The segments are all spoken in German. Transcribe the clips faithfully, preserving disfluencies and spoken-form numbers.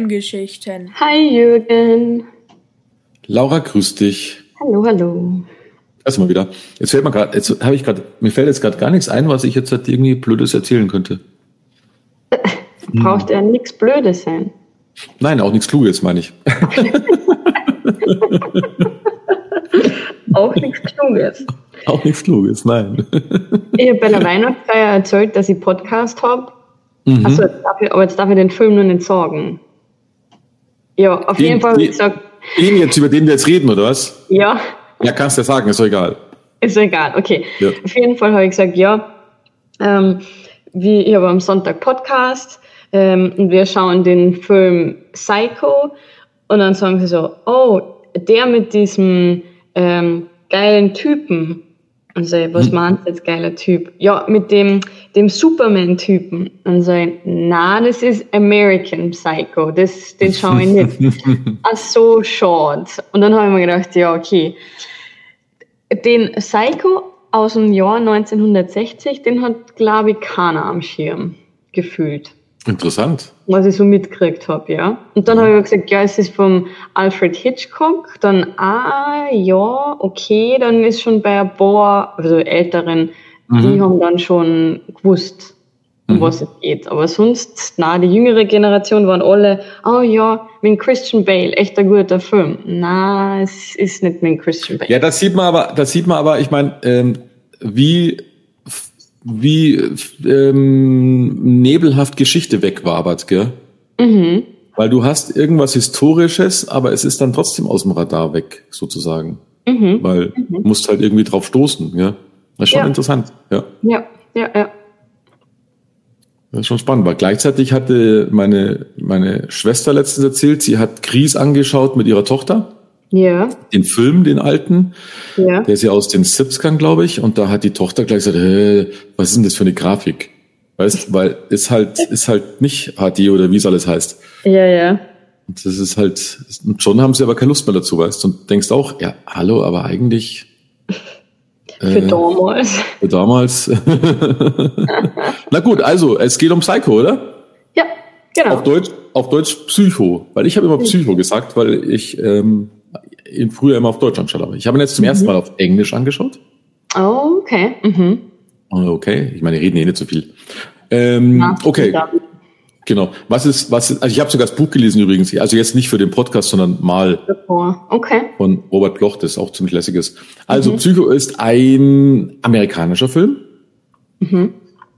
Filmgeschichten. Hi Jürgen. Laura, grüß dich. Hallo, hallo. Erstmal wieder. Jetzt fällt mir gerade, jetzt habe ich gerade, mir fällt jetzt gerade gar nichts ein, was ich jetzt halt irgendwie Blödes erzählen könnte. Braucht ja nichts Blödes sein. Nein, auch nichts Kluges, meine ich. Auch nichts Kluges. Auch nichts Kluges, nein. Ich habe bei der Weihnachtsfeier erzählt, dass ich Podcast habe. Mhm. Achso, jetzt darf ich, aber jetzt darf ich den Film nur nicht sagen. Ja, auf Den, jeden Fall habe ich den, gesagt. Den jetzt, über den wir jetzt reden, oder was? Ja. Ja, kannst du ja sagen, ist doch egal. Ist egal, okay. Ja. Auf jeden Fall habe ich gesagt, ja, ähm, wie, ich habe am Sonntag Podcast ähm, und wir schauen den Film Psycho und dann sagen sie so, oh, der mit diesem ähm, geilen Typen. Und so, was hm. meinst du jetzt, geiler Typ? Ja, mit dem, dem Superman-Typen. Und so, na, das ist American Psycho, das, den schaue ich nicht. Ach so, schade. Und dann habe ich mir gedacht, ja, okay. Den Psycho aus dem Jahr neunzehnhundertsechzig, den hat, glaube ich, keiner am Schirm gefühlt. Interessant. Was ich so mitgekriegt habe, ja. Und dann mhm. habe ich gesagt, ja, es ist vom Alfred Hitchcock. Dann, ah, ja, okay, dann ist schon bei ein paar, also Älteren, mhm. die haben dann schon gewusst, um mhm. was es geht. Aber sonst, na, die jüngere Generation waren alle, oh ja, mit Christian Bale, echt ein guter Film. Na, es ist nicht mit Christian Bale. Ja, das sieht man aber, das sieht man aber, ich meine, ähm, wie, wie ähm, nebelhaft Geschichte wegwabert, gell? Mhm. Weil du hast irgendwas Historisches, aber es ist dann trotzdem aus dem Radar weg, sozusagen. Mhm. Weil mhm. du musst halt irgendwie drauf stoßen, ja? Das ist schon ja. interessant, ja. Ja, ja, ja. Das ist schon spannend, weil gleichzeitig hatte meine, meine Schwester letztens erzählt, sie hat Gries angeschaut mit ihrer Tochter. Ja. Den Film, den alten. Ja. Der ist ja aus den siebzigern, glaube ich. Und da hat die Tochter gleich gesagt, hey, was ist denn das für eine Grafik? Weißt, weil ist halt, ist halt nicht H D oder wie es alles heißt. Ja, ja. Und das ist halt, und schon haben sie aber keine Lust mehr dazu, weißt, und denkst auch, ja, hallo, aber eigentlich. Für äh, damals. Für damals. Na gut, also, es geht um Psycho, oder? Ja, genau. Auf Deutsch, auf Deutsch Psycho. Weil ich habe immer Psycho gesagt, weil ich, ähm, ihn früher immer auf Deutsch angeschaut habe. Ich habe ihn jetzt zum mhm. ersten Mal auf Englisch angeschaut. Oh, okay. Mhm. Okay, ich meine, reden eh nicht so viel. Ähm, ja, okay, genau. Was ist, was ist, also ich habe sogar das Buch gelesen übrigens, also jetzt nicht für den Podcast, sondern mal okay. von Robert Bloch, das auch ziemlich lässig ist. Also mhm. Psycho ist ein amerikanischer Film mhm.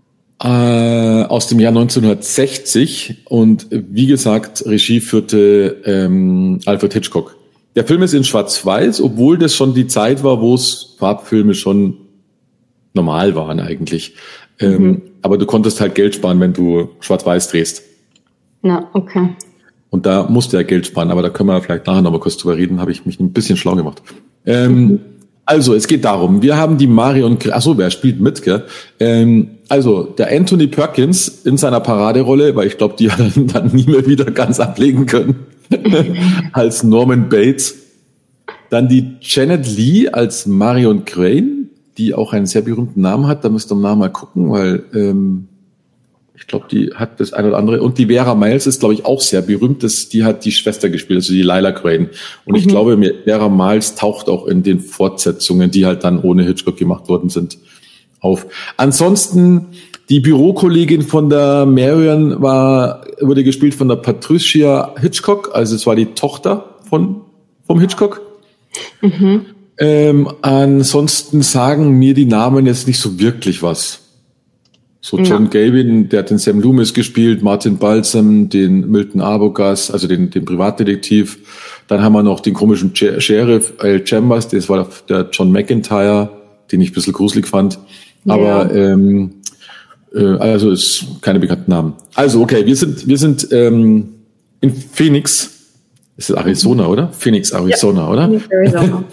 äh, aus dem Jahr neunzehnhundertsechzig und wie gesagt, Regie führte ähm, Alfred Hitchcock. Der Film ist in Schwarz-Weiß, obwohl das schon die Zeit war, wo es Farbfilme schon normal waren eigentlich. Mhm. Ähm, aber du konntest halt Geld sparen, wenn du Schwarz-Weiß drehst. Na, okay. Und da musste er Geld sparen, aber da können wir vielleicht nachher noch mal kurz drüber reden, habe ich mich ein bisschen schlau gemacht. Ähm, mhm. Also, es geht darum, wir haben die Marion, achso, wer spielt mit, gell? Ähm, also, der Anthony Perkins in seiner Paraderolle, weil ich glaube, die hat er dann nie mehr wieder ganz ablegen können, als Norman Bates. Dann die Janet Leigh als Marion Crane, die auch einen sehr berühmten Namen hat. Da müsst ihr mal gucken, weil ähm, ich glaube, die hat das eine oder andere. Und die Vera Miles ist, glaube ich, auch sehr berühmt. Das, die hat die Schwester gespielt, also die Lila Crane. Und mhm. ich glaube, Vera Miles taucht auch in den Fortsetzungen, die halt dann ohne Hitchcock gemacht worden sind, auf. Ansonsten, die Bürokollegin von der Marion war, wurde gespielt von der Patricia Hitchcock. Also es war die Tochter von vom Hitchcock. Mhm. Ähm, ansonsten sagen mir die Namen jetzt nicht so wirklich was. So John ja. Gavin, der hat den Sam Loomis gespielt, Martin Balsam, den Milton Arbogast, also den, den Privatdetektiv. Dann haben wir noch den komischen Sheriff Al Chambers, das war der John McIntyre, den ich ein bisschen gruselig fand. Ja. Aber ähm, äh, also ist keine bekannten Namen. Also okay, wir sind wir sind ähm, in Phoenix. Das ist Arizona, oder? Phoenix, Arizona, ja. oder? Arizona.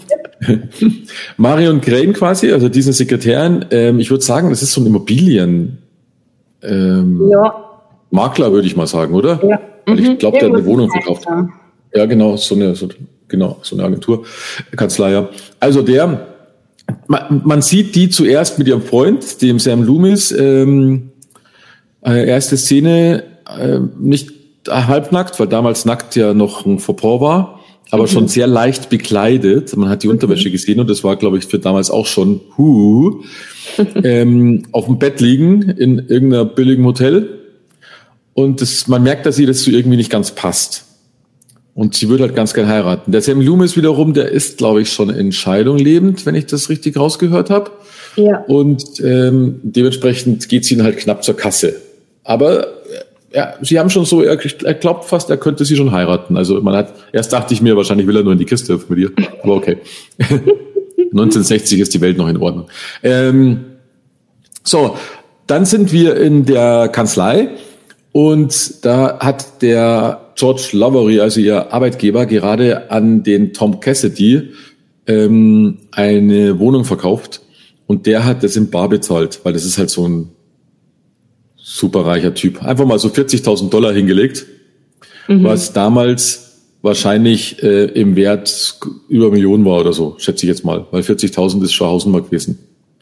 Marion Crane quasi, also diese Sekretärin, ähm, ich würde sagen, das ist so ein Immobilien ähm, ja. Makler, würde ich mal sagen, oder? Ja. Weil ich glaube, der hat eine Wohnung sein, verkauft. Ja. ja, genau, so eine, so, genau, so eine Agentur, Kanzlei, ja. Also der, man, man sieht die zuerst mit ihrem Freund, dem Sam Loomis, ähm, äh, erste Szene, äh, nicht halbnackt, weil damals nackt ja noch ein Fauxpas war, aber mhm. schon sehr leicht bekleidet. Man hat die Unterwäsche mhm. gesehen und das war, glaube ich, für damals auch schon hu, ähm, auf dem Bett liegen in irgendeiner billigen Hotel. Und das, man merkt, dass ihr das so irgendwie nicht ganz passt. Und sie würde halt ganz gern heiraten. Der Sam Loomis wiederum, der ist, glaube ich, schon in Scheidung lebend, wenn ich das richtig rausgehört habe. Ja. Und ähm, dementsprechend geht sie ihn halt knapp zur Kasse. Aber ja, sie haben schon so, er, er glaubt fast, er könnte sie schon heiraten. Also man hat, erst dachte ich mir, wahrscheinlich will er nur in die Kiste mit ihr. Aber okay. neunzehnhundertsechzig ist die Welt noch in Ordnung. Ähm, so, dann sind wir in der Kanzlei. Und da hat der George Lowery, also ihr Arbeitgeber, gerade an den Tom Cassidy ähm, eine Wohnung verkauft. Und der hat das in bar bezahlt, weil das ist halt so ein superreicher Typ. Einfach mal so vierzigtausend Dollar hingelegt, mhm. was damals wahrscheinlich äh, im Wert über Millionen war oder so, schätze ich jetzt mal. Weil vierzigtausend ist schon Hausnummer gewesen.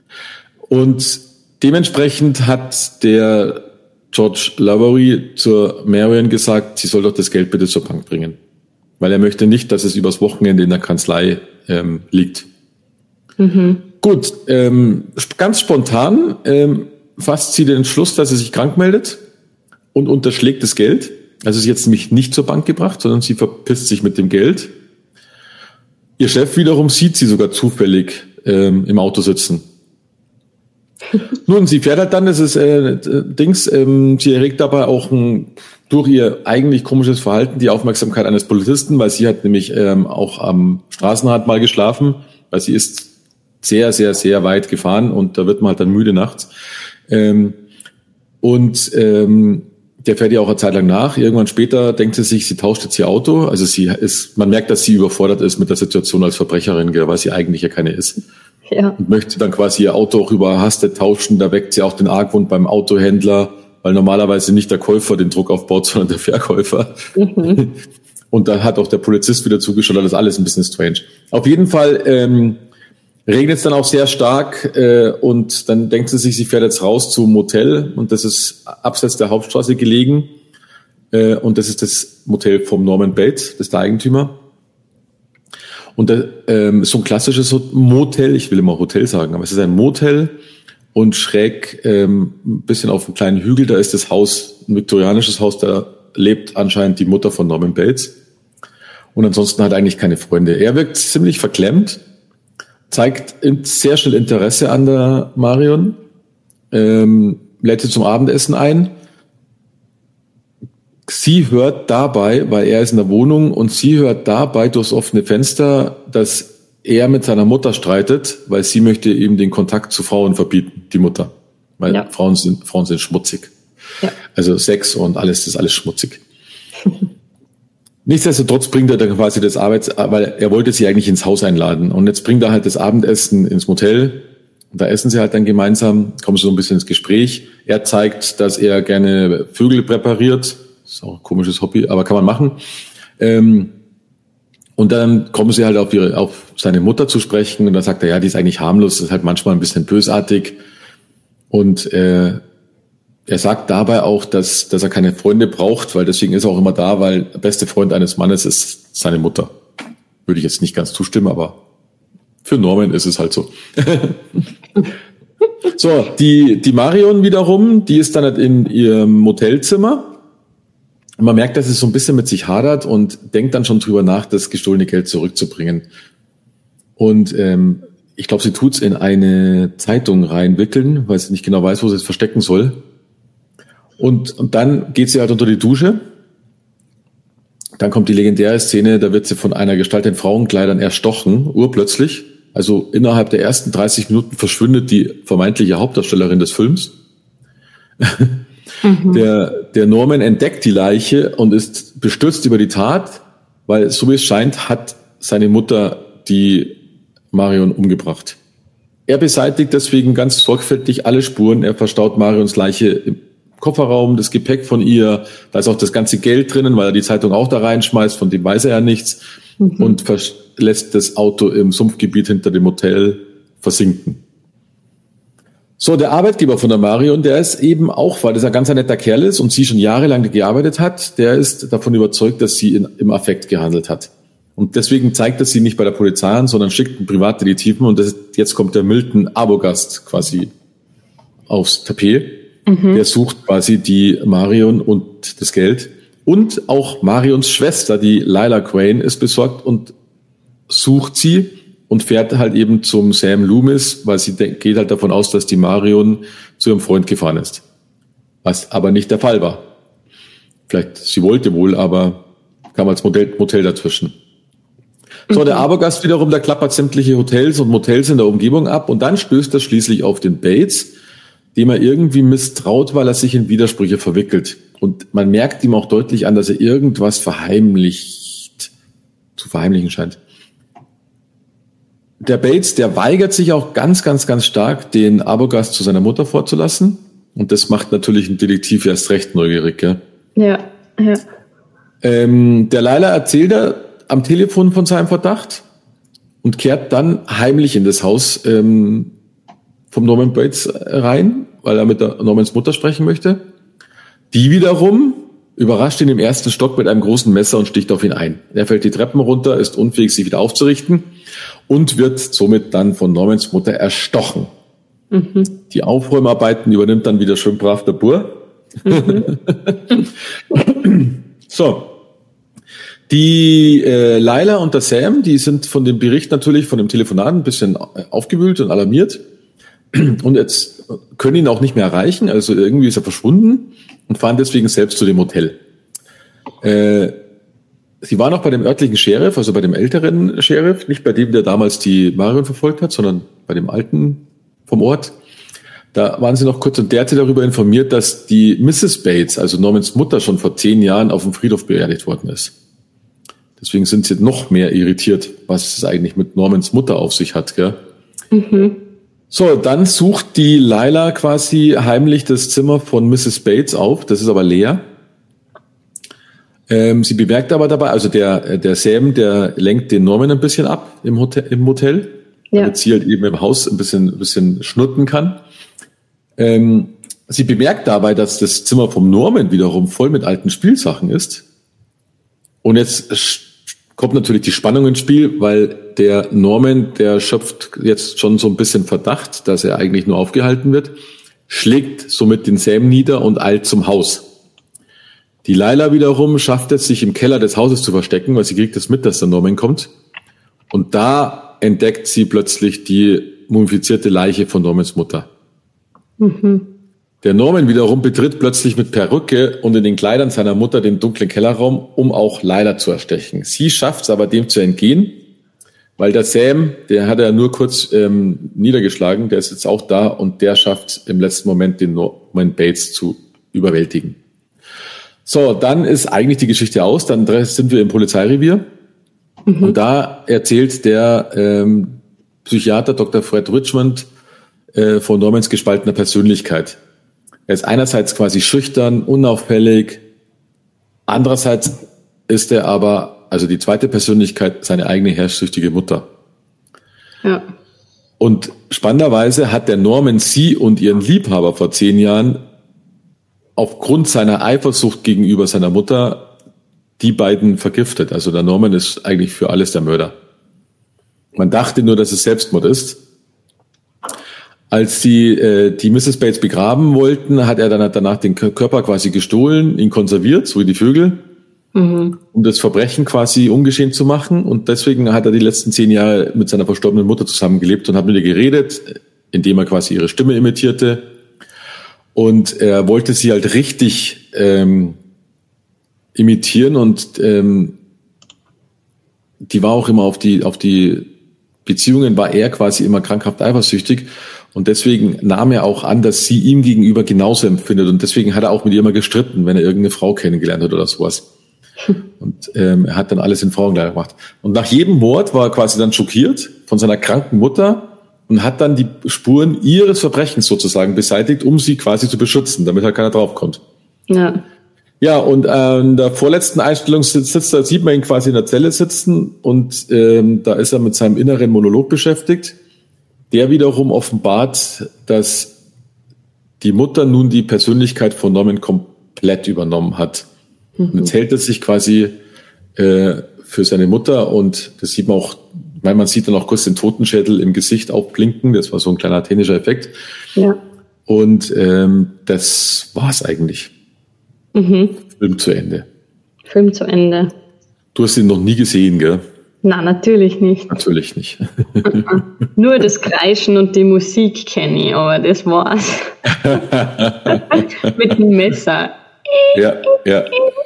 Und dementsprechend hat der George Lowery zur Marion gesagt, sie soll doch das Geld bitte zur Bank bringen. Weil er möchte nicht, dass es übers Wochenende in der Kanzlei ähm, liegt. Mhm. Gut, ähm, ganz spontan ähm, fasst sie den Entschluss, dass sie sich krank meldet und unterschlägt das Geld. Also sie hat es nämlich nicht zur Bank gebracht, sondern sie verpisst sich mit dem Geld. Ihr Chef wiederum sieht sie sogar zufällig ähm, im Auto sitzen. Nun, sie fährt halt dann, das ist äh, Dings, ähm, sie erregt dabei auch ein, durch ihr eigentlich komisches Verhalten die Aufmerksamkeit eines Polizisten, weil sie hat nämlich ähm, auch am Straßenrand mal geschlafen, weil sie ist sehr, sehr, sehr weit gefahren und da wird man halt dann müde nachts. Ähm, und ähm, der fährt ihr auch eine Zeit lang nach. Irgendwann später denkt sie sich, sie tauscht jetzt ihr Auto. Also sie ist, man merkt, dass sie überfordert ist mit der Situation als Verbrecherin, weil sie eigentlich ja keine ist. Ja. Und möchte dann quasi ihr Auto auch überhastet tauschen. Da weckt sie auch den Argwohn beim Autohändler, weil normalerweise nicht der Käufer den Druck aufbaut, sondern der Verkäufer. Mhm. Und da hat auch der Polizist wieder zugeschaut. Das ist alles ein bisschen strange. Auf jeden Fall ähm, regnet es dann auch sehr stark äh, und dann denkt sie sich, sie fährt jetzt raus zum Motel und das ist abseits der Hauptstraße gelegen äh, und das ist das Motel vom Norman Bates, das ist der Eigentümer. Und da, ähm, so ein klassisches Motel, ich will immer Hotel sagen, aber es ist ein Motel und schräg ähm, ein bisschen auf einem kleinen Hügel, da ist das Haus, ein viktorianisches Haus, da lebt anscheinend die Mutter von Norman Bates und ansonsten hat er eigentlich keine Freunde. Er wirkt ziemlich verklemmt, zeigt sehr schnell Interesse an der Marion, ähm, lädt sie zum Abendessen ein. Sie hört dabei, weil er ist in der Wohnung, und sie hört dabei durchs offene Fenster, dass er mit seiner Mutter streitet, weil sie möchte ihm den Kontakt zu Frauen verbieten, die Mutter. Weil ja. Frauen sind, Frauen sind schmutzig. Ja. Also Sex und alles, das ist alles schmutzig. Nichtsdestotrotz bringt er dann quasi das Arbeits, weil er wollte sie eigentlich ins Haus einladen. Und jetzt bringt er halt das Abendessen ins Motel. Und da essen sie halt dann gemeinsam, kommen sie so ein bisschen ins Gespräch. Er zeigt, dass er gerne Vögel präpariert. Ist auch ein komisches Hobby, aber kann man machen. Ähm, und dann kommen sie halt auf ihre, auf seine Mutter zu sprechen. Und dann sagt er, ja, die ist eigentlich harmlos, ist halt manchmal ein bisschen bösartig. Und äh, er sagt dabei auch, dass, dass er keine Freunde braucht, weil deswegen ist er auch immer da, weil der beste Freund eines Mannes ist seine Mutter. Würde ich jetzt nicht ganz zustimmen, aber für Norman ist es halt so. So, die, die Marion wiederum, die ist dann halt in ihrem Motelzimmer. Und man merkt, dass sie so ein bisschen mit sich hadert und denkt dann schon drüber nach, das gestohlene Geld zurückzubringen. Und ähm, ich glaube, sie tut's in eine Zeitung reinwickeln, weil sie nicht genau weiß, wo sie es verstecken soll. Und, und dann geht sie halt unter die Dusche. Dann kommt die legendäre Szene, da wird sie von einer Gestalt in Frauenkleidern erstochen, urplötzlich. Also innerhalb der ersten dreißig Minuten verschwindet die vermeintliche Hauptdarstellerin des Films. Mhm. Der, der Norman entdeckt die Leiche und ist bestürzt über die Tat, weil, so wie es scheint, hat seine Mutter die Marion umgebracht. Er beseitigt deswegen ganz sorgfältig alle Spuren. Er verstaut Marions Leiche im Kofferraum, das Gepäck von ihr, da ist auch das ganze Geld drinnen, weil er die Zeitung auch da reinschmeißt, von dem weiß er ja nichts, mhm. und lässt das Auto im Sumpfgebiet hinter dem Hotel versinken. So, der Arbeitgeber von der Marion, der ist eben auch, weil das ein ganz ein netter Kerl ist und sie schon jahrelang gearbeitet hat, der ist davon überzeugt, dass sie in, im Affekt gehandelt hat. Und deswegen zeigt er sie nicht bei der Polizei an, sondern schickt einen Privatdetektiven und das, jetzt kommt der Milton Arbogast quasi aufs Tapet. Mhm. Der sucht quasi die Marion und das Geld. Und auch Marions Schwester, die Lila Crane, ist besorgt und sucht sie und fährt halt eben zum Sam Loomis, weil sie de- geht halt davon aus, dass die Marion zu ihrem Freund gefahren ist. Was aber nicht der Fall war. Vielleicht, sie wollte wohl, aber kam als Modell, Motel dazwischen. So, der Arbogast wiederum, der klappert sämtliche Hotels und Motels in der Umgebung ab und dann stößt er schließlich auf den Bates, dem er irgendwie misstraut, weil er sich in Widersprüche verwickelt. Und man merkt ihm auch deutlich an, dass er irgendwas verheimlicht, zu verheimlichen scheint. Der Bates, der weigert sich auch ganz, ganz, ganz stark, den Arbogast zu seiner Mutter vorzulassen. Und das macht natürlich einen Detektiv erst recht neugierig, gell? Ja, ja. Ähm, der Lila erzählt er am Telefon von seinem Verdacht und kehrt dann heimlich in das Haus ähm, vom Norman Bates rein, weil er mit der Normans Mutter sprechen möchte. Die wiederum überrascht ihn im ersten Stock mit einem großen Messer und sticht auf ihn ein. Er fällt die Treppen runter, ist unfähig, sich wieder aufzurichten und wird somit dann von Normans Mutter erstochen. Mhm. Die Aufräumarbeiten übernimmt dann wieder schön brav der Bur. Mhm. So. Die äh, Lila und der Sam, die sind von dem Bericht natürlich, von dem Telefonat ein bisschen aufgewühlt und alarmiert. Und jetzt können ihn auch nicht mehr erreichen, also irgendwie ist er verschwunden und fahren deswegen selbst zu dem Hotel. Äh, sie waren auch bei dem örtlichen Sheriff, also bei dem älteren Sheriff, nicht bei dem, der damals die Marion verfolgt hat, sondern bei dem alten vom Ort. Da waren sie noch kurz und der hatte darüber informiert, dass die Misses Bates, also Normans Mutter, schon vor zehn Jahren auf dem Friedhof beerdigt worden ist. Deswegen sind sie noch mehr irritiert, was es eigentlich mit Normans Mutter auf sich hat, gell? Mhm. So, dann sucht die Lila quasi heimlich das Zimmer von Misses Bates auf. Das ist aber leer. Ähm, sie bemerkt aber dabei, also der, der Sam, der lenkt den Norman ein bisschen ab im Hotel, im Motel, ja, damit sie halt eben im Haus ein bisschen, ein bisschen schnutten kann. Ähm, sie bemerkt dabei, dass das Zimmer vom Norman wiederum voll mit alten Spielsachen ist. Und jetzt kommt natürlich die Spannung ins Spiel, weil der Norman, der schöpft jetzt schon so ein bisschen Verdacht, dass er eigentlich nur aufgehalten wird, schlägt somit den Sam nieder und eilt zum Haus. Die Lila wiederum schafft es, sich im Keller des Hauses zu verstecken, weil sie kriegt es mit, dass der Norman kommt. Und da entdeckt sie plötzlich die mumifizierte Leiche von Normans Mutter. Mhm. Der Norman wiederum betritt plötzlich mit Perücke und in den Kleidern seiner Mutter den dunklen Kellerraum, um auch Lila zu erstechen. Sie schafft es aber, dem zu entgehen, weil der Sam, der hat er nur kurz ähm, niedergeschlagen, der ist jetzt auch da und der schafft im letzten Moment den Norman Bates zu überwältigen. So, dann ist eigentlich die Geschichte aus, dann sind wir im Polizeirevier mhm. und da erzählt der ähm, Psychiater Doktor Fred Richmond äh, von Normans gespaltener Persönlichkeit. Er ist einerseits quasi schüchtern, unauffällig, andererseits ist er aber, also die zweite Persönlichkeit, seine eigene herrschsüchtige Mutter. Ja. Und spannenderweise hat der Norman sie und ihren Liebhaber vor zehn Jahren aufgrund seiner Eifersucht gegenüber seiner Mutter die beiden vergiftet. Also der Norman ist eigentlich für alles der Mörder. Man dachte nur, dass es Selbstmord ist. Als sie äh, die Misses Bates begraben wollten, hat er dann danach den Körper quasi gestohlen, ihn konserviert, so wie die Vögel, mhm. um das Verbrechen quasi ungeschehen zu machen. Und deswegen hat er die letzten zehn Jahre mit seiner verstorbenen Mutter zusammengelebt und hat mit ihr geredet, indem er quasi ihre Stimme imitierte. Und er wollte sie halt richtig ähm, imitieren und ähm, die war auch immer auf die auf die Beziehungen, war er quasi immer krankhaft eifersüchtig. Und deswegen nahm er auch an, dass sie ihm gegenüber genauso empfindet. Und deswegen hat er auch mit ihr immer gestritten, wenn er irgendeine Frau kennengelernt hat oder sowas. Und ähm, er hat dann alles in Frauenkleider gemacht. Und nach jedem Mord war er quasi dann schockiert von seiner kranken Mutter und hat dann die Spuren ihres Verbrechens sozusagen beseitigt, um sie quasi zu beschützen, damit halt keiner draufkommt. Ja. Ja, und äh, in der vorletzten Einstellung sitzt, sitzt da, sieht man ihn quasi in der Zelle sitzen und ähm, da ist er mit seinem inneren Monolog beschäftigt. Der wiederum offenbart, dass die Mutter nun die Persönlichkeit von Norman komplett übernommen hat. Mhm. Und jetzt hält er sich quasi äh, für seine Mutter und das sieht man auch, weil man sieht dann auch kurz den Totenschädel im Gesicht aufblinken. Das war so ein kleiner athenischer Effekt. Ja. Und ähm, das war's eigentlich. Mhm. Film zu Ende. Film zu Ende. Du hast ihn noch nie gesehen, gell? Nein, natürlich nicht. Natürlich nicht. Nur das Kreischen und die Musik kenne ich, aber das war's. Mit dem Messer. Ja, ja.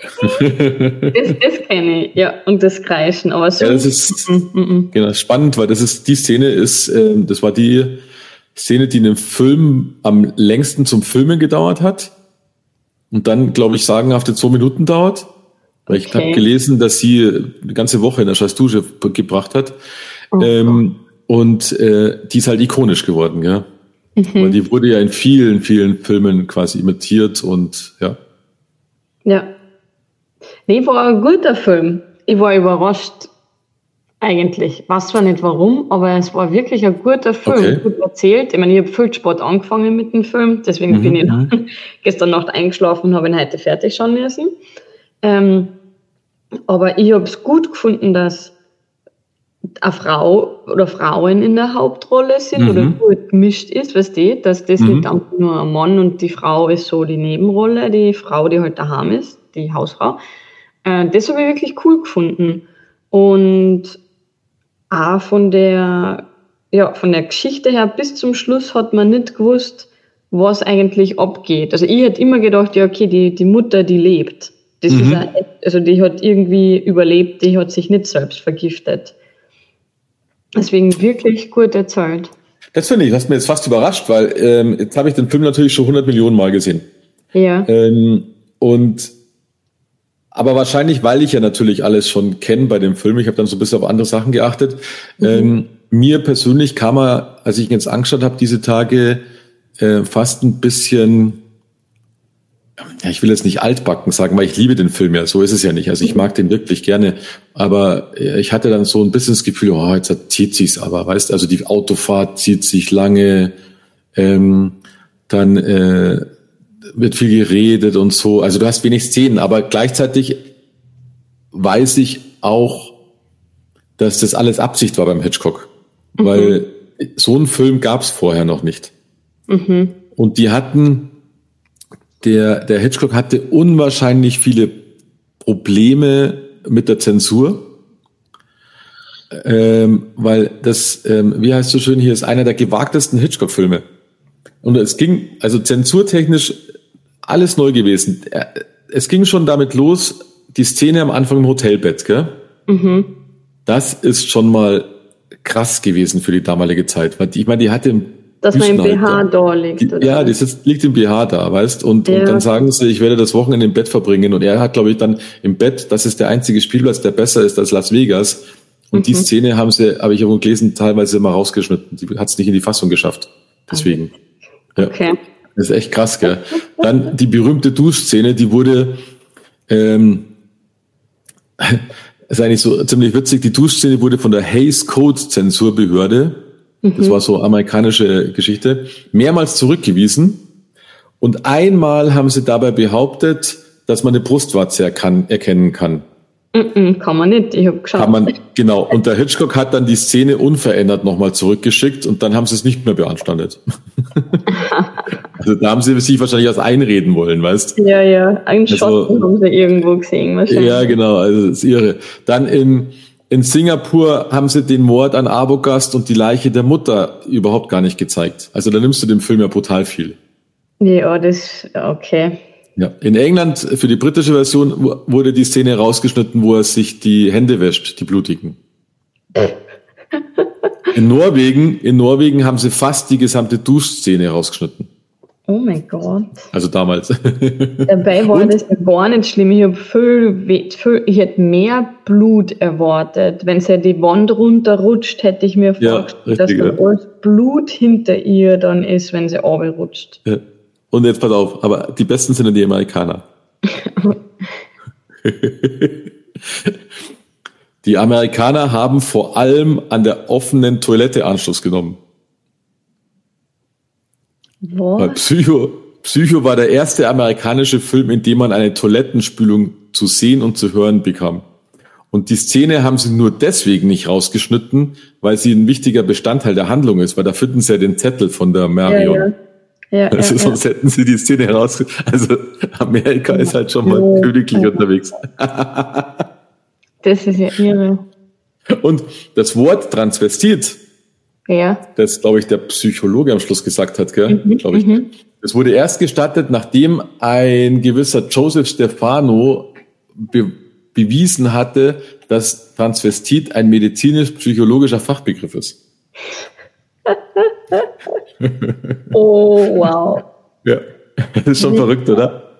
Das, das kenne ich, ja, und das Kreischen, aber so. Ja, das ist mm, mm, mm. Genau, spannend, weil das ist, die Szene ist, äh, das war die Szene, die in dem Film am längsten zum Filmen gedauert hat. Und dann, glaube ich, sagenhafte zwei Minuten dauert. Weil okay. Ich habe gelesen, dass sie eine ganze Woche in der Scheißdusche gebracht hat. Oh. Ähm, und äh, die ist halt ikonisch geworden, ja. Mhm. Weil die wurde ja in vielen, vielen Filmen quasi imitiert und ja. Ja. Nee, war ein guter Film. Ich war überrascht, eigentlich. Weiß zwar nicht warum, aber es war wirklich ein guter Film. Okay. Gut erzählt. Ich meine, ich habe viel Sport angefangen mit dem Film, deswegen mhm. bin ich dann gestern Nacht eingeschlafen und habe ihn heute fertig schauen müssen. Ähm, aber ich habe es gut gefunden, dass eine Frau oder Frauen in der Hauptrolle sind mhm. oder gut gemischt ist, weißt du, dass das mhm. nicht einfach nur ein Mann und die Frau ist so die Nebenrolle, die Frau, die halt daheim ist, die Hausfrau. Äh, das habe ich wirklich cool gefunden. Und auch von der, ja, von der Geschichte her bis zum Schluss hat man nicht gewusst, was eigentlich abgeht. Also ich hätte immer gedacht, ja okay, die, die Mutter, die lebt. Das mhm. ist auch, also die hat irgendwie überlebt, die hat sich nicht selbst vergiftet. Deswegen wirklich gut erzählt. Das finde ich, das hat mir jetzt fast überrascht, weil ähm, jetzt habe ich den Film natürlich schon hundert Millionen Mal gesehen. Ja. Ähm, und aber wahrscheinlich, weil ich ja natürlich alles schon kenne bei dem Film, ich habe dann so ein bisschen auf andere Sachen geachtet. Mhm. Ähm, mir persönlich kam er, als ich ihn jetzt angeschaut habe, diese Tage äh, fast ein bisschen, ja, ich will jetzt nicht altbacken sagen, weil ich liebe den Film ja, so ist es ja nicht. Also ich mag den wirklich gerne, aber ich hatte dann so ein bisschen das Gefühl, oh, jetzt zieht sich's aber, weißt, also die Autofahrt zieht sich lange, ähm, dann äh, wird viel geredet und so. Also du hast wenig Szenen, aber gleichzeitig weiß ich auch, dass das alles Absicht war beim Hitchcock, mhm. weil so einen Film gab's vorher noch nicht. Mhm. Und die hatten Der, der Hitchcock hatte unwahrscheinlich viele Probleme mit der Zensur, ähm, weil das, ähm, wie heißt so schön hier, ist einer der gewagtesten Hitchcock-Filme. Und es ging, also zensurtechnisch alles neu gewesen. Es ging schon damit los, die Szene am Anfang im Hotelbett, gell? Mhm. Das ist schon mal krass gewesen für die damalige Zeit, weil die, ich meine, die hatte dass man im B H da liegt. Die, oder? Ja, das ist, liegt im B H da, weißt, und, ja. und dann sagen sie, ich werde das Wochenende im Bett verbringen, und er hat, glaube ich, dann im Bett, das ist der einzige Spielplatz, der besser ist als Las Vegas, und mhm. die Szene haben sie, habe ich irgendwo gelesen, teilweise immer rausgeschnitten, die hat es nicht in die Fassung geschafft, deswegen. Ja. Okay. Das ist echt krass, gell. Dann die berühmte Duschszene, die wurde, ähm, ist eigentlich so ziemlich witzig, die Duschszene wurde von der Hays Code Zensurbehörde, das war so amerikanische Geschichte, mehrmals zurückgewiesen. Und einmal haben sie dabei behauptet, dass man eine Brustwarze erkan- erkennen kann. Mm-mm, kann man nicht, ich habe geschaut. Kann man, genau. Und der Hitchcock hat dann die Szene unverändert nochmal zurückgeschickt und dann haben sie es nicht mehr beanstandet. Also da haben sie sich wahrscheinlich was einreden wollen, weißt du? Ja, ja, einen also, Schotten haben sie irgendwo gesehen wahrscheinlich. Ja, genau, also das ist irre. Dann in In Singapur haben sie den Mord an Arbogast und die Leiche der Mutter überhaupt gar nicht gezeigt. Also da nimmst du dem Film ja brutal viel. Ja, das, okay. Ja, in England, für die britische Version, wurde die Szene rausgeschnitten, wo er sich die Hände wäscht, die blutigen. In Norwegen, in Norwegen haben sie fast die gesamte Duschszene rausgeschnitten. Oh mein Gott. Also damals. Dabei war das ja gar nicht schlimm. Ich habe viel, viel, ich hätte mehr Blut erwartet. Wenn sie die Wand runterrutscht, hätte ich mir ja, vorgestellt, richtig, dass da alles Blut hinter ihr dann ist, wenn sie runterrutscht. Ja. Und jetzt pass auf, aber die Besten sind ja die Amerikaner. Die Amerikaner haben vor allem an der offenen Toilette Anschluss genommen. Was? Bei Psycho, Psycho war der erste amerikanische Film, in dem man eine Toilettenspülung zu sehen und zu hören bekam. Und die Szene haben sie nur deswegen nicht rausgeschnitten, weil sie ein wichtiger Bestandteil der Handlung ist, weil da finden sie ja den Zettel von der Marion. Ja, ja. Ja, also ja, sonst ja. hätten sie die Szene heraus. Also Amerika ist halt schon mal ja, königlich ja. unterwegs. Das ist ja irre. Und das Wort Transvestit, ja. das, glaube ich, der Psychologe am Schluss gesagt hat, gell? Mhm, glaube ich. Mhm. Das wurde erst gestattet, nachdem ein gewisser Joseph Stefano be- bewiesen hatte, dass Transvestit ein medizinisch-psychologischer Fachbegriff ist. Oh, wow. Ja, das ist schon verrückt, oder?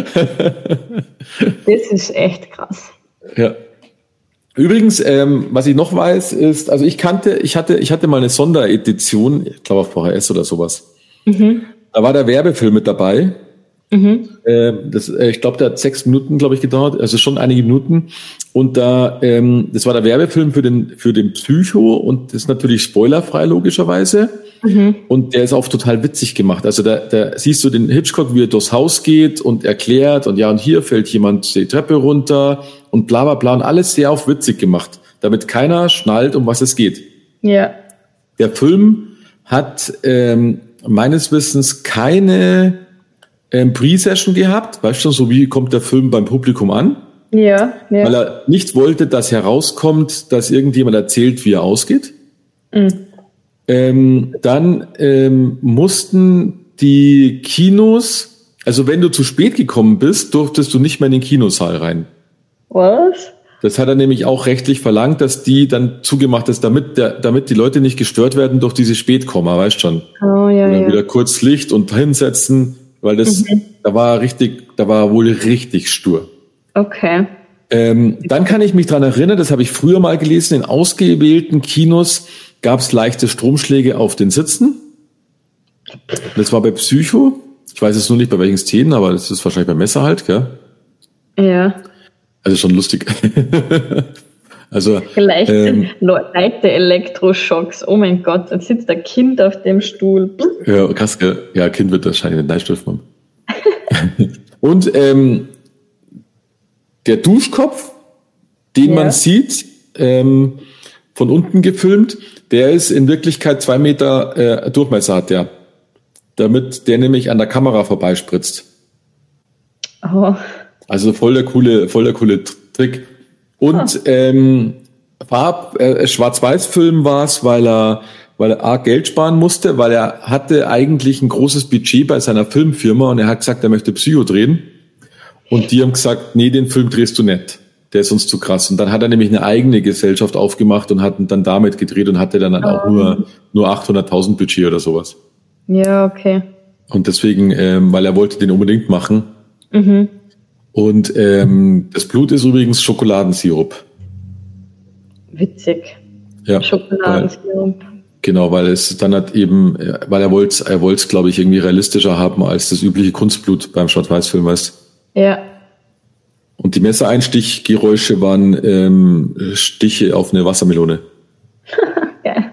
Das ist echt krass. Ja. Übrigens, ähm, was ich noch weiß, ist, also ich kannte, ich hatte, ich hatte mal eine Sonderedition, ich glaube auf V H S oder sowas. Mhm. Da war der Werbefilm mit dabei. Mhm. Äh, das, äh, ich glaube, der hat sechs Minuten, glaube ich, gedauert, also schon einige Minuten. Und da, ähm, das war der Werbefilm für den für den Psycho und das ist natürlich spoilerfrei logischerweise. Mhm. Und der ist auch total witzig gemacht. Also da, da siehst du den Hitchcock, wie er durchs Haus geht und erklärt und ja und hier fällt jemand die Treppe runter und bla bla bla und alles sehr auf witzig gemacht, damit keiner schnallt, um was es geht. Ja. Der Film hat ähm, meines Wissens keine ähm, Pre-Session gehabt, weißt du, so wie kommt der Film beim Publikum an? Ja, ja. Weil er nicht wollte, dass herauskommt, dass irgendjemand erzählt, wie er ausgeht. Mhm. Ähm, dann ähm, mussten die Kinos, also wenn du zu spät gekommen bist, durftest du nicht mehr in den Kinosaal rein. Was? Das hat er nämlich auch rechtlich verlangt, dass die dann zugemacht ist, damit der, damit die Leute nicht gestört werden durch diese Spätkomma, weißt schon. Oh, ja, und dann ja. wieder kurz Licht und hinsetzen, weil das, Mhm. da war richtig, da war wohl richtig stur. Okay. Ähm, dann kann ich mich dran erinnern, das habe ich früher mal gelesen, in ausgewählten Kinos gab es leichte Stromschläge auf den Sitzen. Das war bei Psycho. Ich weiß jetzt nur nicht bei welchen Szenen, aber das ist wahrscheinlich bei Messer halt, gell? Ja. Also schon lustig. also Leichte, ähm, leichte Elektroschocks. Oh mein Gott, jetzt sitzt ein Kind auf dem Stuhl. ja, krass, gell? Ja, Kind wird wahrscheinlich nicht dürfen. Und ähm, der Duschkopf, den Ja. man sieht, ähm, von unten gefilmt, der ist in Wirklichkeit zwei Meter äh, Durchmesser hat der. Damit der nämlich an der Kamera vorbeispritzt. Oh. Also voll der coole, voll der coole Trick. Und Ah. ähm, Farb, äh, Schwarz-Weiß-Film war es, weil er, weil er arg Geld sparen musste, weil er hatte eigentlich ein großes Budget bei seiner Filmfirma und er hat gesagt, er möchte Psycho drehen. Und die haben gesagt, nee, den Film drehst du nicht. Der ist uns zu krass. Und dann hat er nämlich eine eigene Gesellschaft aufgemacht und hat dann damit gedreht und hatte dann, dann auch Oh. nur, nur achthunderttausend Budget oder sowas. Ja, okay. Und deswegen, ähm, weil er wollte den unbedingt machen. Mhm. Und ähm, das Blut ist übrigens Schokoladensirup. Witzig. Ja, Schokoladensirup. weil, genau, weil es dann hat eben, weil er wollte, er wollte es, glaube ich, irgendwie realistischer haben als das übliche Kunstblut beim Schwarz-Weiß-Film, weißt. Ja. Und die Messereinstichgeräusche waren ähm, Stiche auf eine Wassermelone. Geil.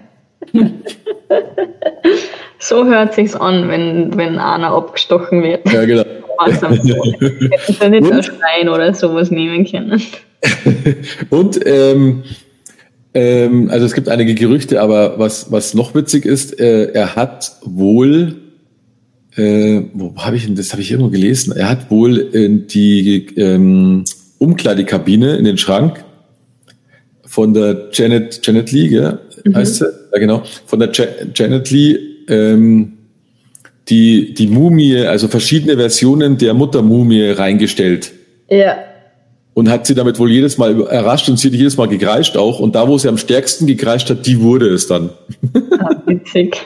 So hört sich's an, wenn, wenn einer abgestochen wird. Ja, genau. Wassermelone. Hätten sie nicht ein Schwein oder sowas nehmen können. Und ähm, ähm, also es gibt einige Gerüchte, aber was was noch witzig ist, äh, er hat wohl, äh, wo habe ich denn das? Habe ich irgendwo gelesen? Er hat wohl in die ähm, Umkleidekabine in den Schrank von der Janet Janet Leigh, gell? Mhm. Heißt sie? Ja, genau. Von der Ja- Janet Leigh ähm, die die Mumie, also verschiedene Versionen der Muttermumie reingestellt. Ja. Und hat sie damit wohl jedes Mal überrascht und sie hat jedes Mal gekreischt auch. Und da, wo sie am stärksten gekreischt hat, die wurde es dann. Ah, witzig.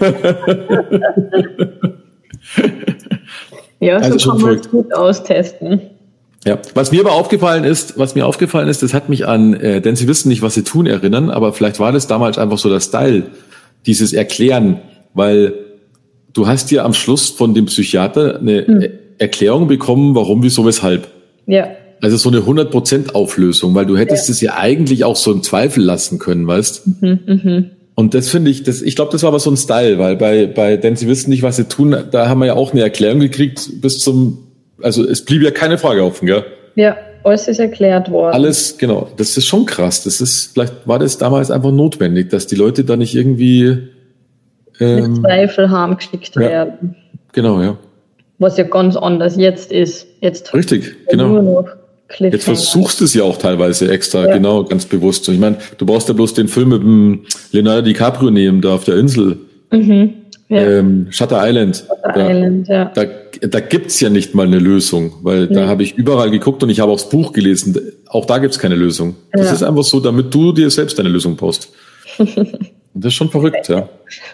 Ja, Also so schon kann man es verrückt. gut austesten. Ja. Was mir aber aufgefallen ist, was mir aufgefallen ist, das hat mich an, äh, denn sie wissen nicht, was sie tun, erinnern, aber vielleicht war das damals einfach so der Style, dieses Erklären, weil du hast ja am Schluss von dem Psychiater eine Hm. Erklärung bekommen, warum, wieso, weshalb. Ja. Also so eine hundert Prozent Auflösung, weil du hättest Ja. es ja eigentlich auch so im Zweifel lassen können, weißt? Mhm, mhm. Und das finde ich, das, ich glaube, das war aber so ein Style, weil bei, bei, denn sie wissen nicht, was sie tun, da haben wir ja auch eine Erklärung gekriegt bis zum, also es blieb ja keine Frage offen, gell? Ja, alles ist erklärt worden. Alles, genau. Das ist schon krass. Das ist, vielleicht war das damals einfach notwendig, dass die Leute da nicht irgendwie, ähm, mit Zweifel harmgeschickt ja, werden. Genau, ja. Was ja ganz anders jetzt ist. Jetzt Richtig, genau. Nur noch Jetzt versuchst du es ja auch teilweise extra, ja. Genau, ganz bewusst. Ich meine, du brauchst ja bloß den Film mit dem Leonardo DiCaprio nehmen, da auf der Insel. Mhm. Ja. Ähm, Shutter Island. Shutter da, Island, ja. Da, da gibt's ja nicht mal eine Lösung, weil ja. Da habe ich überall geguckt und ich habe auch das Buch gelesen. Auch da gibt's keine Lösung. Das ja. Ist einfach so, damit du dir selbst deine Lösung baust. Und das ist schon verrückt, ja.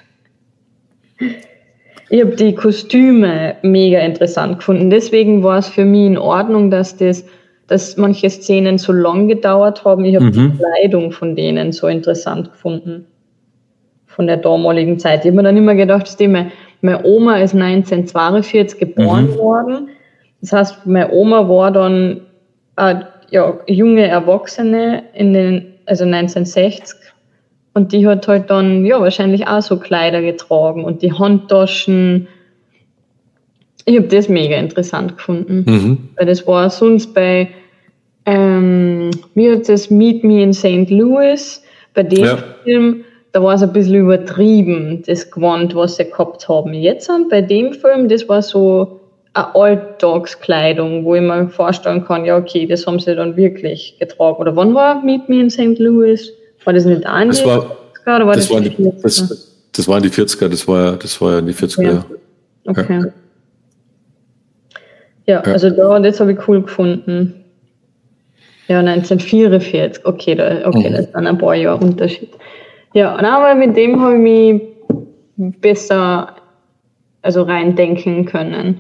Ich habe die Kostüme mega interessant gefunden. Deswegen war es für mich in Ordnung, dass das, dass manche Szenen so lang gedauert haben. Ich habe mhm. die Kleidung von denen so interessant gefunden. Von der damaligen Zeit. Ich habe mir dann immer gedacht, dass die, meine, meine Oma ist neunzehnhundertzweiundvierzig geboren mhm. worden. Das heißt, meine Oma war dann äh, ja, junge Erwachsene in den, also neunzehnhundertsechzig. Und die hat halt dann, ja, wahrscheinlich auch so Kleider getragen und die Handtaschen. Ich habe das mega interessant gefunden. Mhm. Weil das war sonst bei, ähm, mir hat das Meet Me in Saint Louis, bei dem ja. Film, da war es ein bisschen übertrieben, das Gewand, was sie gehabt haben. Jetzt bei dem Film, das war so eine Alltagskleidung, wo ich mir vorstellen kann, ja, okay, das haben sie dann wirklich getragen. Oder wann war Meet Me in Saint Louis? War das nicht an die vierziger oder war das, das, war die, das, das waren die vierziger, das war ja, das war ja die vierziger. Ja. Okay. Ja. Ja, also da, das habe ich cool gefunden. Ja, neunzehnhundertvierundvierzig, okay, da, okay, mhm. Das ist dann ein paar Jahre Unterschied. Ja, aber mit dem habe ich mich besser also reindenken können.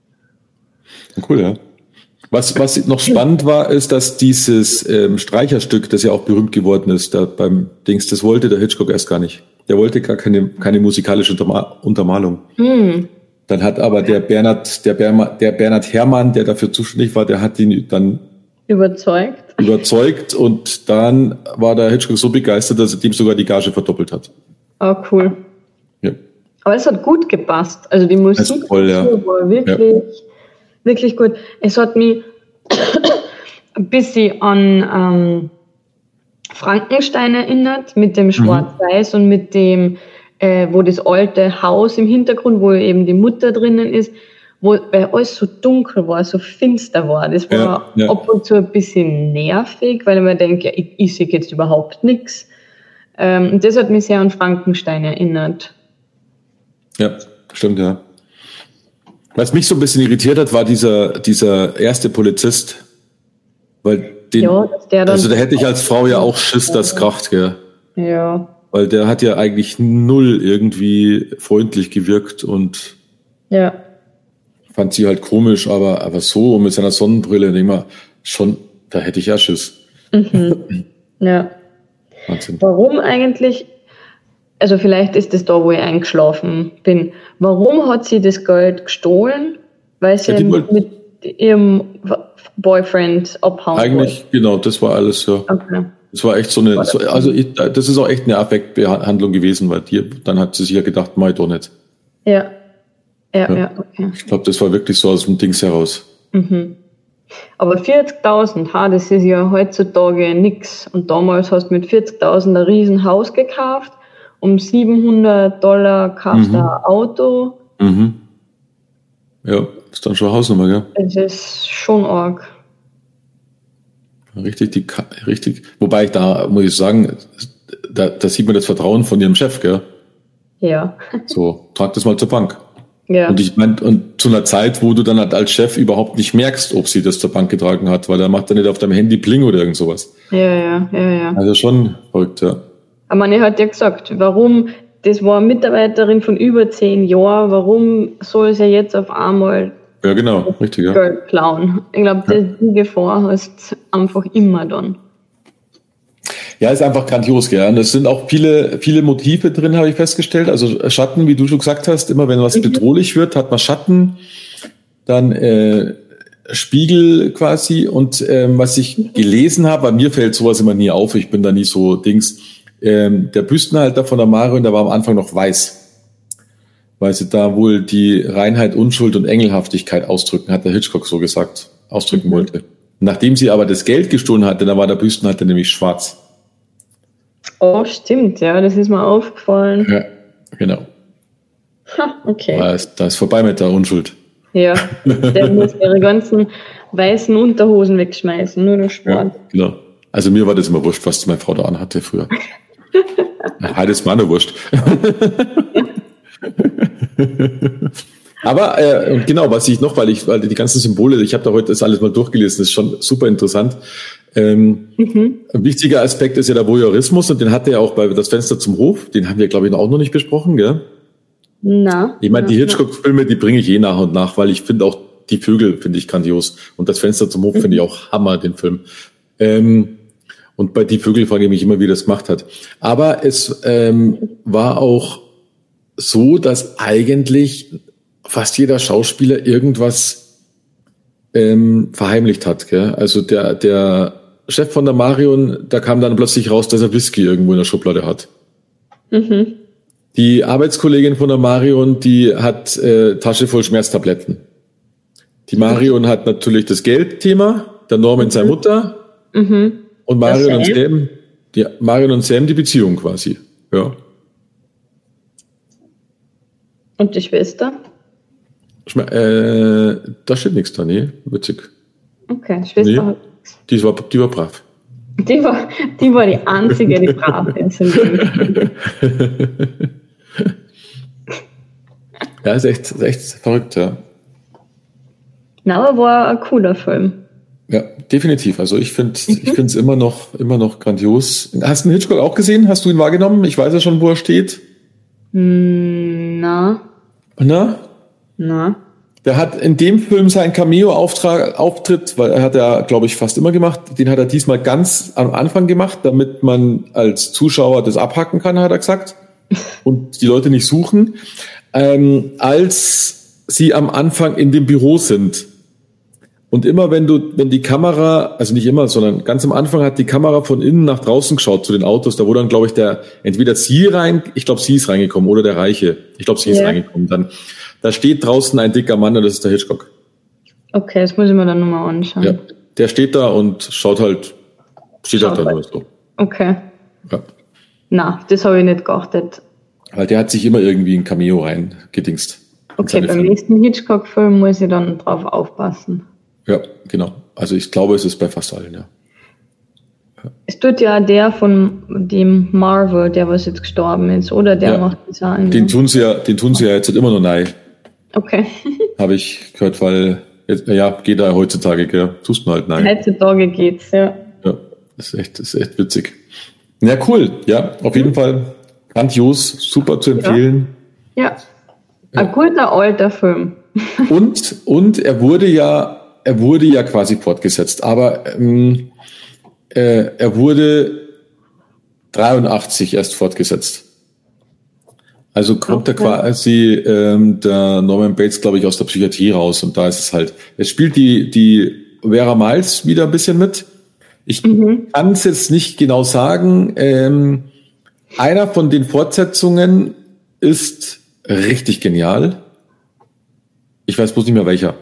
Cool, ja. Was, was noch spannend war, ist, dass dieses ähm, Streicherstück, das ja auch berühmt geworden ist, da beim Dings, das wollte der Hitchcock erst gar nicht. Der wollte gar keine, keine musikalische Unterma- Untermalung. Mhm. Dann hat aber der Bernhard, der, Berma, der Bernhard Herrmann, der dafür zuständig war, der hat ihn dann überzeugt. Überzeugt und dann war der Hitchcock so begeistert, dass er dem sogar die Gage verdoppelt hat. Oh, cool. Ja. Aber es hat gut gepasst. Also die Musik voll, ja. war wirklich, ja. wirklich gut. Es hat mich ein bisschen an ähm, Frankenstein erinnert, mit dem Schwarz-Weiß mhm. und mit dem Äh, wo das alte Haus im Hintergrund, wo eben die Mutter drinnen ist, wo weil alles so dunkel war, so finster war. Das war ja, ja. ab und zu ein bisschen nervig, weil ich mir denke, ich, ich sehe jetzt überhaupt nichts. Ähm, und das hat mich sehr an Frankenstein erinnert. Ja, stimmt, ja. Was mich so ein bisschen irritiert hat, war dieser, dieser erste Polizist. Weil den, ja, dass der dann also da hätte ich als Frau ja auch Schiss, das kracht, gell? Ja. Weil der hat ja eigentlich null irgendwie freundlich gewirkt und ja. fand sie halt komisch, aber, aber so mit seiner Sonnenbrille, denke ich mal, schon, da hätte ich ja Schiss. Mhm. Ja. Wahnsinn. Warum eigentlich, also vielleicht ist das da, wo ich eingeschlafen bin, warum hat sie das Geld gestohlen? Weil sie ja, mit, mit ihrem Boyfriend abhauen Eigentlich, wollte. Genau, das war alles, ja. Okay. Das war echt so eine, also ich, das ist auch echt eine Affektbehandlung gewesen, weil die, dann hat sie sich ja gedacht, mach ich doch nicht. Ja, ja, ja, ja okay. Ich glaube, das war wirklich so aus dem Dings heraus. Mhm. Aber vierzigtausend, ha, das ist ja heutzutage nix. Und damals hast du mit vierzigtausend ein Riesenhaus gekauft, um siebenhundert Dollar kaufst du mhm. ein Auto. Mhm. Ja, ist dann schon eine Hausnummer, gell? Das ist schon arg. Richtig, die, richtig. Wobei ich da, muss ich sagen, da, da sieht man das Vertrauen von ihrem Chef, gell? Ja. So, trag das mal zur Bank. Ja. Und ich meine, und zu einer Zeit, wo du dann halt als Chef überhaupt nicht merkst, ob sie das zur Bank getragen hat, weil er macht dann nicht auf deinem Handy Pling oder irgend sowas. Ja, ja, ja, ja. Also schon verrückt, ja. Aber man hat ja gesagt, warum, das war eine Mitarbeiterin von über zehn Jahren, warum soll sie jetzt auf einmal ja, genau, richtig, ja. Geld klauen? Ich glaube, ja. Die Gefahr hast einfach immer dann. Ja, ist einfach grandios, gell. Und es sind auch viele, viele Motive drin, habe ich festgestellt. Also Schatten, wie du schon gesagt hast, immer wenn was mhm. bedrohlich wird, hat man Schatten, dann äh, Spiegel quasi. Und ähm, was ich gelesen habe, bei mir fällt sowas immer nie auf, ich bin da nie so Dings, ähm, der Büstenhalter von der Marion, der war am Anfang noch weiß, weil sie da wohl die Reinheit, Unschuld und Engelhaftigkeit ausdrücken, hat der Hitchcock so gesagt, ausdrücken mhm. wollte. Nachdem sie aber das Geld gestohlen hatte, dann war der Büstenhalter nämlich schwarz. Oh, stimmt, ja, das ist mir aufgefallen. Ja, genau. Ha, okay. Da ist, da ist vorbei mit der Unschuld. Ja, der muss ihre ganzen weißen Unterhosen wegschmeißen, nur der Sport. Ja, genau. Also mir war das immer wurscht, was meine Frau da anhatte früher. Heute ist mir auch noch wurscht. Aber äh, und genau, was ich noch, weil ich, weil die ganzen Symbole, ich habe da heute das alles mal durchgelesen, das ist schon super interessant. Ähm, mhm. Ein wichtiger Aspekt ist ja der Voyeurismus und den hatte er auch bei Das Fenster zum Hof. Den haben wir, glaube ich, auch noch nicht besprochen, gell? Na. Ich meine, na, die Hitchcock-Filme, die bringe ich je nach und nach, weil ich finde auch die Vögel finde ich grandios und Das Fenster zum Hof mhm. finde ich auch Hammer, den Film. Ähm, und bei Die Vögel frage ich mich immer, wie das gemacht hat. Aber es ähm, war auch so, dass eigentlich fast jeder Schauspieler irgendwas ähm, verheimlicht hat. Gell? Also der, der Chef von der Marion, da kam dann plötzlich raus, dass er Whisky irgendwo in der Schublade hat. Mhm. Die Arbeitskollegin von der Marion, die hat äh, Tasche voll Schmerztabletten. Die Marion hat natürlich das Geldthema, der Norman mhm. seine Mutter mhm. und Marion und Sam, die Marion und Sam die Beziehung quasi. Ja. Und die Schwester? Schme- äh, da steht nichts da, nee, witzig. Okay, die Schwester nee, hat die war, die war brav. Die war, die war die einzige, die brav ist. Ja, ist echt, ist echt verrückt, ja. Na, aber war ein cooler Film. Ja, definitiv. Also ich finde, mhm. ich finde es immer noch, immer noch grandios. Hast du den Hitchcock auch gesehen? Hast du ihn wahrgenommen? Ich weiß ja schon, wo er steht. Na. Na? Na. Der hat in dem Film seinen Cameo-Auftritt, weil er hat ja, glaube ich, fast immer gemacht. Den hat er diesmal ganz am Anfang gemacht, damit man als Zuschauer das abhacken kann, hat er gesagt. Und die Leute nicht suchen. Ähm, als sie am Anfang in dem Büro sind. Und immer wenn du, wenn die Kamera, also nicht immer, sondern ganz am Anfang hat die Kamera von innen nach draußen geschaut zu den Autos, da wo dann, glaube ich, der, entweder sie rein, ich glaube, sie ist reingekommen, oder der Reiche. Ich glaube, sie ist yeah. reingekommen. Dann, da steht draußen ein dicker Mann und das ist der Hitchcock. Okay, das muss ich mir dann nochmal anschauen. Ja, der steht da und schaut halt, steht schaut halt da nur so. Okay. Ja. Na, das habe ich nicht geachtet. Weil der hat sich immer irgendwie ein Cameo reingedingst. Okay, beim Filme. Nächsten Hitchcock-Film muss ich dann drauf aufpassen. Ja, genau. Also ich glaube, es ist bei fast allen, ja. ja. Es tut ja der von dem Marvel, der was jetzt gestorben ist, oder der ja, macht das auch. Den tun sie ja, den tun sie ja jetzt immer noch nein. Okay. Habe ich gehört, weil jetzt, ja, geht da heutzutage, gell? Tust man halt nein. Heutzutage geht's, ja. Ja, das ist echt, das ist echt witzig. Ja, cool. Ja, auf jeden mhm. Fall grandios, super zu empfehlen. Ja. ja. Ein guter alter Film. Und, und er wurde ja, er wurde ja quasi fortgesetzt, aber ähm, äh, er wurde dreiundachtzig erst fortgesetzt. Also kommt okay. er quasi ähm, der Norman Bates, glaube ich, aus der Psychiatrie raus und da ist es halt. Es spielt die die Vera Miles wieder ein bisschen mit. Ich mhm. kann es jetzt nicht genau sagen. Ähm, einer von den Fortsetzungen ist richtig genial. Ich weiß bloß nicht mehr welcher.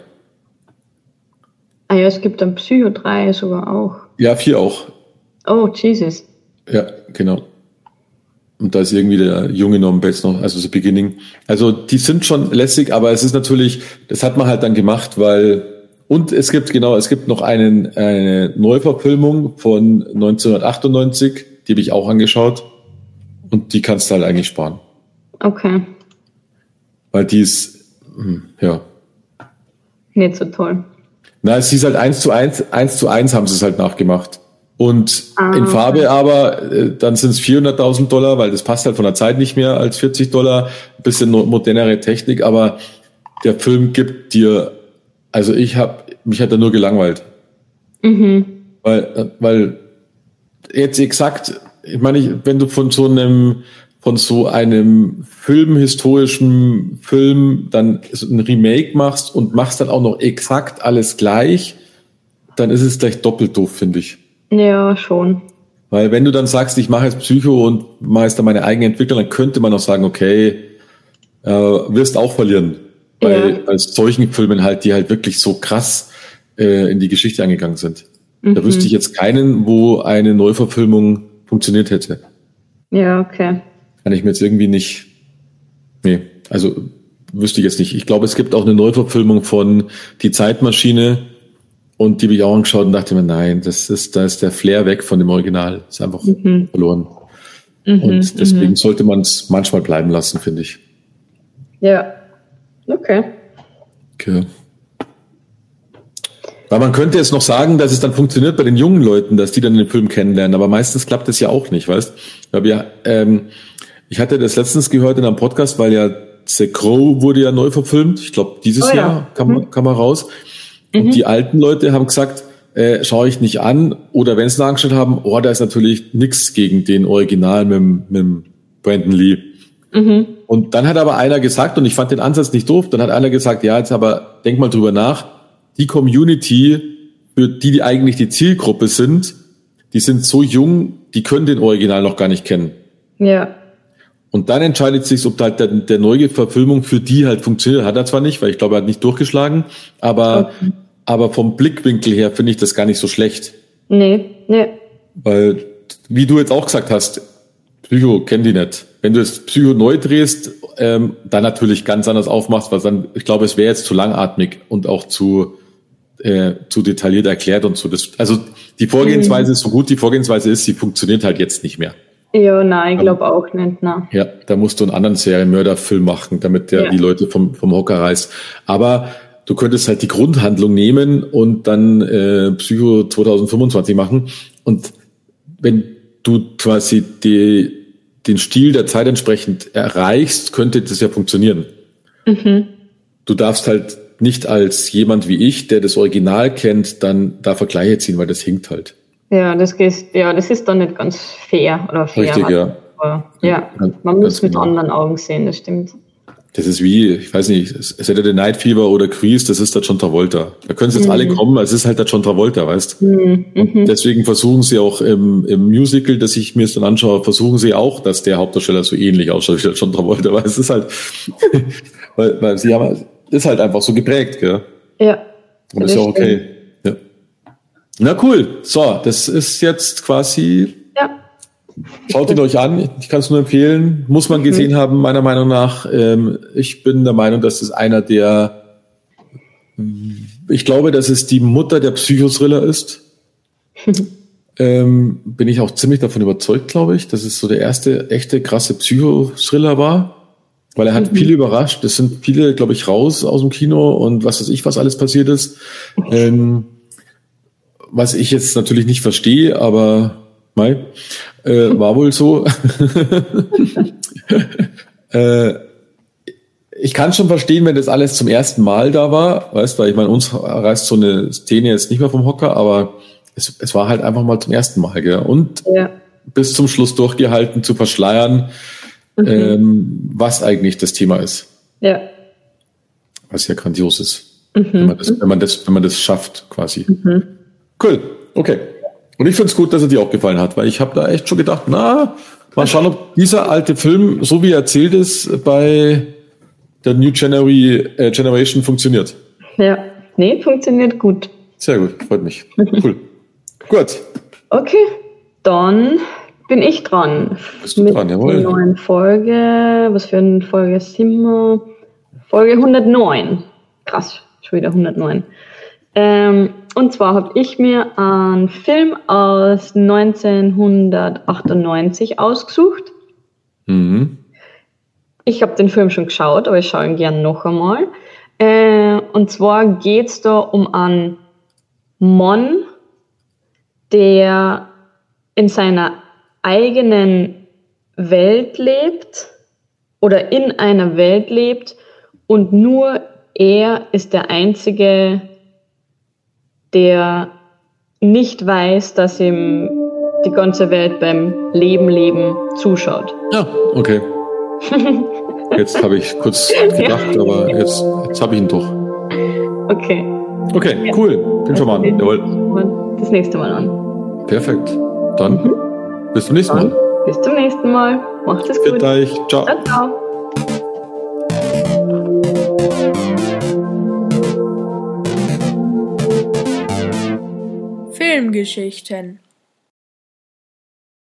Ah ja, es gibt dann Psycho drei sogar auch. Ja, vier auch. Oh, Jesus. Ja, genau. Und da ist irgendwie der junge Norman Bates noch, also das Beginning. Also die sind schon lässig, aber es ist natürlich, das hat man halt dann gemacht, weil, und es gibt, genau, es gibt noch einen, eine Neuverfilmung von neunzehnhundertachtundneunzig, die habe ich auch angeschaut und die kannst du halt eigentlich sparen. Okay. Weil die ist, ja. Nicht so toll. Na, es ist halt eins zu eins, eins zu eins haben sie es halt nachgemacht. Und ah, in Farbe okay. aber, äh, dann sind es vierhunderttausend Dollar, weil das passt halt von der Zeit nicht mehr als vierzig Dollar. Ein bisschen modernere Technik, aber der Film gibt dir, also ich hab, mich hat er nur gelangweilt. Mhm. Weil, weil jetzt exakt, ich meine, ich, wenn du von so einem, von so einem filmhistorischen Film dann ein Remake machst und machst dann auch noch exakt alles gleich, dann ist es gleich doppelt doof, finde ich. Ja, schon. Weil wenn du dann sagst, ich mache jetzt Psycho und mache jetzt dann meine eigene Entwicklung, dann könnte man auch sagen, okay, äh, wirst auch verlieren. Bei, ja. bei solchen Filmen halt, die halt wirklich so krass äh, in die Geschichte eingegangen sind. Mhm. Da wüsste ich jetzt keinen, wo eine Neuverfilmung funktioniert hätte. Ja, okay. Kann ich mir jetzt irgendwie nicht, nee, also wüsste ich jetzt nicht. Ich glaube, es gibt auch eine Neuverfilmung von Die Zeitmaschine und die habe ich auch angeschaut und dachte mir, nein, das ist, da ist der Flair weg von dem Original. Ist einfach mhm. verloren. Mhm, und deswegen mhm. sollte man es manchmal bleiben lassen, finde ich. Ja, okay. Okay. Weil man könnte jetzt noch sagen, dass es dann funktioniert bei den jungen Leuten, dass die dann den Film kennenlernen, aber meistens klappt das ja auch nicht, weißt? Weil wir, ähm, ich hatte das letztens gehört in einem Podcast, weil ja The Crow wurde ja neu verfilmt. Ich glaube, dieses oh, ja. Jahr kam, mhm. kam er raus. Und mhm. die alten Leute haben gesagt, äh, schaue ich nicht an. Oder wenn sie es angeschaut haben, oh, da ist natürlich nichts gegen den Original mit, mit Brandon Lee. Mhm. Und dann hat aber einer gesagt, und ich fand den Ansatz nicht doof, dann hat einer gesagt, ja, jetzt aber denk mal drüber nach, die Community, für die, die eigentlich die Zielgruppe sind, die sind so jung, die können den Original noch gar nicht kennen. Ja. Und dann entscheidet sich, ob halt der, der neue Verfilmung für die halt funktioniert. Hat er zwar nicht, weil ich glaube, er hat nicht durchgeschlagen, aber, okay. aber vom Blickwinkel her finde ich das gar nicht so schlecht. Nee, nee. Weil, wie du jetzt auch gesagt hast, Psycho kennen die nicht. Wenn du jetzt Psycho neu drehst, ähm, dann natürlich ganz anders aufmachst, weil dann, ich glaube, es wäre jetzt zu langatmig und auch zu, äh, zu detailliert erklärt und so. Das, also die Vorgehensweise mhm. ist so gut, die Vorgehensweise ist, sie funktioniert halt jetzt nicht mehr. Ja, nein, ich glaube auch nicht. Nein. Ja, da musst du einen anderen Serienmörderfilm machen, damit der ja. die Leute vom, vom Hocker reißt. Aber du könntest halt die Grundhandlung nehmen und dann äh, Psycho zwanzig fünfundzwanzig machen. Und wenn du quasi die, den Stil der Zeit entsprechend erreichst, könnte das ja funktionieren. Mhm. Du darfst halt nicht als jemand wie ich, der das Original kennt, dann da Vergleiche ziehen, weil das hinkt halt. Ja, das ist, ja, das ist dann nicht ganz fair oder fair. Richtig, ja. Aber, ja, man muss mit genau. anderen Augen sehen, das stimmt. Das ist wie, ich weiß nicht, Saturday Night Fever oder Grease, das ist der John Travolta. Da können sie jetzt mhm. alle kommen, es ist halt der John Travolta, weißt du? Mhm. Und deswegen versuchen sie auch im, im Musical, das ich mir jetzt dann anschaue, versuchen sie auch, dass der Hauptdarsteller so ähnlich ausschaut wie der John Travolta, weil es ist halt, weil, weil sie haben, ist halt einfach so geprägt, gell? Ja. Und das ist ja okay. Ja. Na cool. So, das ist jetzt quasi, ja. Schaut ihn euch an, ich kann es nur empfehlen. Muss man gesehen mhm. haben, meiner Meinung nach. Ähm, ich bin der Meinung, dass es einer der, ich glaube, dass es die Mutter der Psychothriller ist. ähm, bin ich auch ziemlich davon überzeugt, glaube ich, dass es so der erste echte krasse Psychothriller war. Weil er hat mhm. viele überrascht. Es sind viele, glaube ich, raus aus dem Kino und was weiß ich, was alles passiert ist. Ähm, was ich jetzt natürlich nicht verstehe, aber Mai, äh, war wohl so. äh, ich kann schon verstehen, wenn das alles zum ersten Mal da war, weißt, weil ich meine, uns reißt so eine Szene jetzt nicht mehr vom Hocker, aber es, es war halt einfach mal zum ersten Mal, gell? Und ja. bis zum Schluss durchgehalten zu verschleiern, mhm. ähm, was eigentlich das Thema ist. Ja. Was ja grandios ist, mhm. wenn man das, wenn man das, wenn man das schafft, quasi. Mhm. Cool, okay. Und ich finde es gut, dass er dir auch gefallen hat, weil ich habe da echt schon gedacht, na, mal schauen, ob dieser alte Film, so wie er erzählt ist, bei der New Generation, äh, Generation funktioniert. Ja, nee, funktioniert gut. Sehr gut, freut mich. Cool. Gut. Okay, dann bin ich dran. Bist du mit dran, jawohl. Der neuen Folge. Was für eine Folge sind wir? Folge hundertneun. Krass, schon wieder hundertneun. Ähm, und zwar habe ich mir einen Film aus neunzehnhundertachtundneunzig ausgesucht. Mhm. Ich habe den Film schon geschaut, aber ich schaue ihn gerne noch einmal. Äh, und zwar geht es da um einen Mann, der in seiner eigenen Welt lebt oder in einer Welt lebt und nur er ist der Einzige, der nicht weiß, dass ihm die ganze Welt beim Leben, Leben zuschaut. Ja, okay. Jetzt habe ich kurz gedacht, ja. aber jetzt, jetzt habe ich ihn doch. Okay. Okay, ja. Cool. Bin schon mal an. Jawohl. Das nächste Mal an. Perfekt. Dann mhm. Bis zum nächsten Mal. Bis zum nächsten Mal. Macht es gut. Für euch. Ciao. Ciao, ciao. Filmgeschichten